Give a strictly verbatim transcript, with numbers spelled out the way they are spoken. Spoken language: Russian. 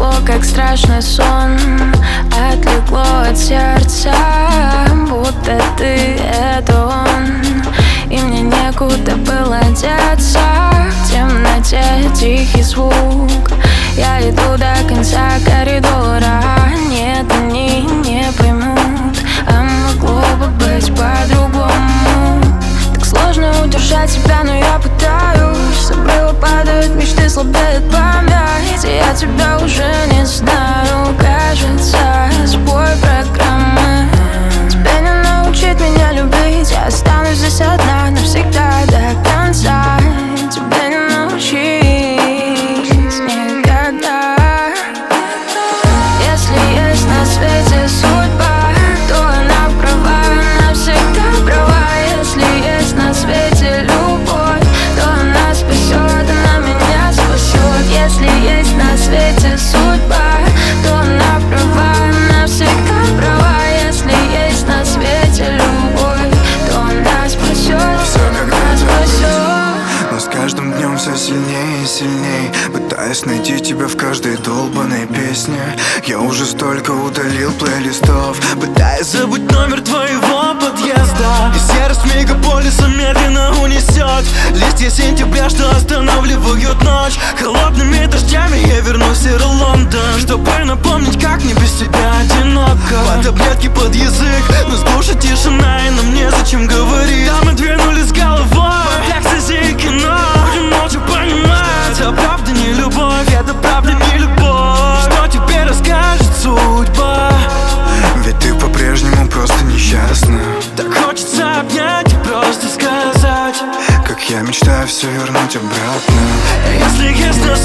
Прошло как страшный сон, отлегло от сердца, будто ты — это он, и мне некуда было деться. В темноте тихий звук, я иду до конца коридора. Нет, они не поймут, а могло бы быть по-другому. Так сложно удержать себя, но я пытаюсь. С обрыва падают мечты, слабеет память. Я тебя уже не знаю, кажется, сбой программы. Тебе не научить меня любить, я останусь здесь одна навсегда до конца. Тебе не научить никогда. Если есть на свете судьба, то она права, она всегда права. Если есть на свете любовь, то она спасет, она меня спасет. Если есть на свете судьба, то она права, она всегда права. Если есть на свете любовь, то она спасет, все она спасет. Но с каждым днем все сильнее и сильнее, пытаясь найти тебя в каждой долбанной песне. Я уже столько удалил плейлистов, пытаясь забыть номер твоего подъезда. И серость мегаполиса медленно унесет листья сентября, что останавливают ночь. Холодными дождями я вернусь в серый Лондон, чтобы напомнить, как мне без тебя одиноко. По таблетке под язык, но с глуши тишина, и нам незачем говорить. Да, мы двинулись с головой в экстази и кино. Будем молча понимать, это правда не любовь, это правда не любовь. Что тебе расскажет судьба? Ведь ты по-прежнему просто несчастна. Так хочется обнять и просто сказать, как я мечтаю все вернуть обратно. Если есть на